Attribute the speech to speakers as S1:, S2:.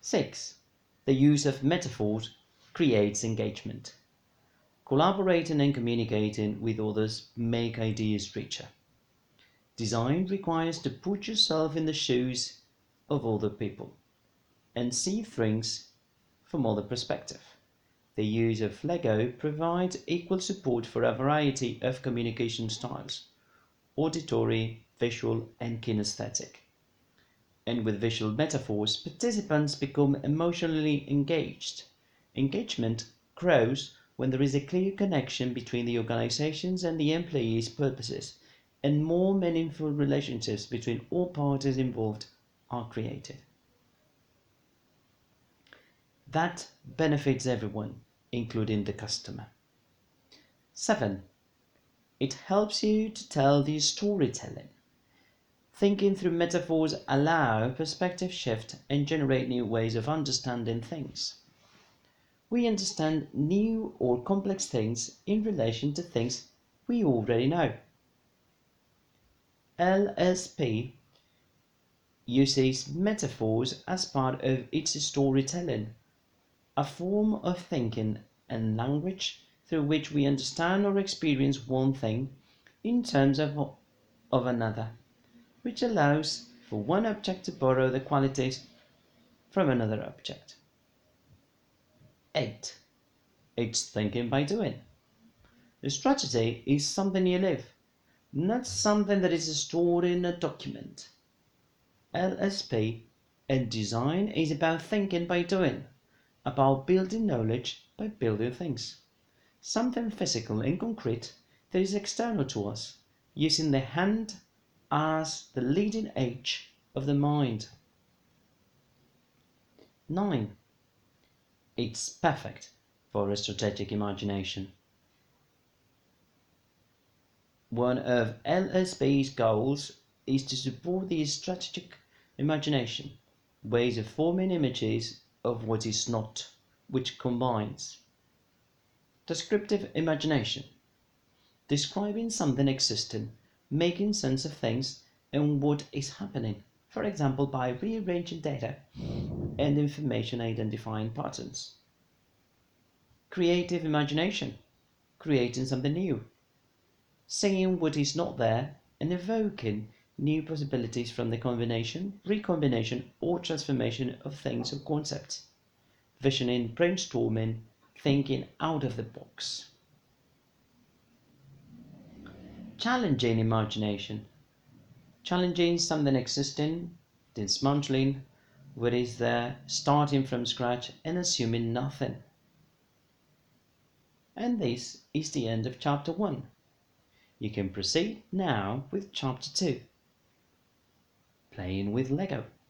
S1: 6. The use of metaphors creates engagement. Collaborating and communicating with others make ideas richer. Design requires to put yourself in the shoes of other people and see things from other perspective. The use of Lego provides equal support for a variety of communication styles: auditory, visual, and kinesthetic. And with visual metaphors, participants become emotionally engaged. Engagement grows when there is a clear connection between the organization's and the employees' purposes, and more meaningful relationships between all parties involved are created. That benefits everyone, including the customer. 7. It helps you to tell the storytelling. Thinking through metaphors allow perspective shift and generate new ways of understanding things. We understand new or complex things in relation to things we already know. LSP uses metaphors as part of its storytelling, a form of thinking and language through which we understand or experience one thing in terms of another, which allows for one object to borrow the qualities from another object. 8. It's thinking by doing. The strategy is something you live, not something that is stored in a document. LSP and design is about thinking by doing, about building knowledge by building things. Something physical and concrete that is external to us, using the hand as the leading edge of the mind. 9. It's perfect for a strategic imagination. One of LSP's goals is to support the strategic imagination, ways of forming images of what is not, which combines descriptive imagination, describing something existing, making sense of things and what is happening, for example by rearranging data and information identifying patterns. Creative imagination, creating something new, seeing what is not there and evoking new possibilities from the combination, recombination, or transformation of things or concepts. Visioning, brainstorming, thinking out of the box. Challenging imagination. Challenging something existing, dismantling what is there, starting from scratch and assuming nothing. And this is the end of chapter 1. You can proceed now with chapter 2. Playing with Lego.